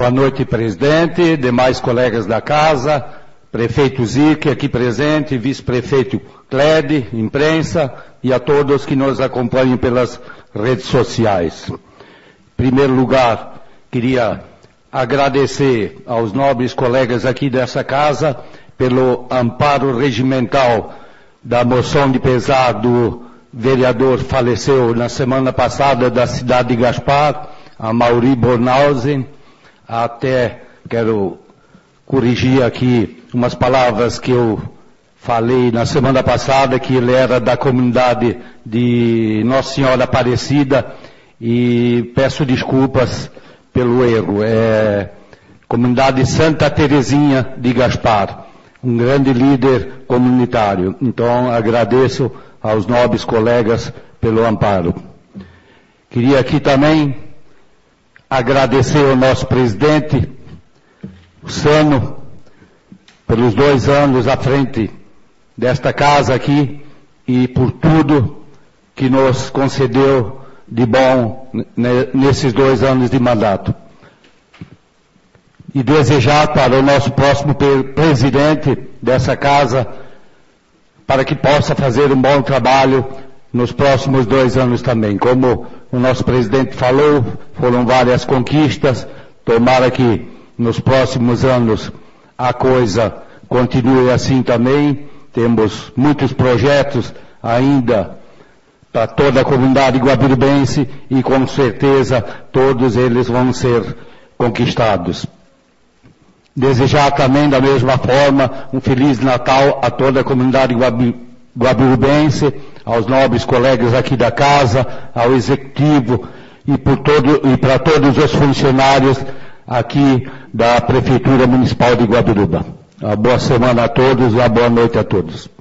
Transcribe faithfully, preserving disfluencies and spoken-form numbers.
Boa noite, presidente, demais colegas da casa, prefeito Zique aqui presente, vice-prefeito Clede, imprensa e a todos que nos acompanham pelas redes sociais. Em primeiro lugar, queria agradecer aos nobres colegas aqui dessa casa pelo amparo regimental da moção de pesar do vereador faleceu na semana passada da cidade de Gaspar, a Mauri Bornhausen. Até quero corrigir aqui umas palavras que eu falei na semana passada, que ele era da comunidade de Nossa Senhora Aparecida, e peço desculpas pelo erro. É comunidade Santa Terezinha de Gaspar, um grande líder comunitário. Então agradeço aos nobres colegas pelo amparo. Queria aqui também agradecer ao nosso presidente, o Sano, pelos dois anos à frente desta casa aqui e por tudo que nos concedeu de bom nesses dois anos de mandato. E desejar para o nosso próximo presidente dessa casa, para que possa fazer um bom trabalho nos próximos dois anos também. Como o nosso presidente falou, foram várias conquistas, tomara que nos próximos anos a coisa continue assim também. Temos muitos projetos ainda para toda a comunidade guabirubense e com certeza todos eles vão ser conquistados. Desejar também da mesma forma um Feliz Natal a toda a comunidade guabirubense, aos nobres colegas aqui da casa, ao executivo e, por todo, e para todos os funcionários aqui da Prefeitura Municipal de Guabiruba. Uma boa semana a todos e uma boa noite a todos.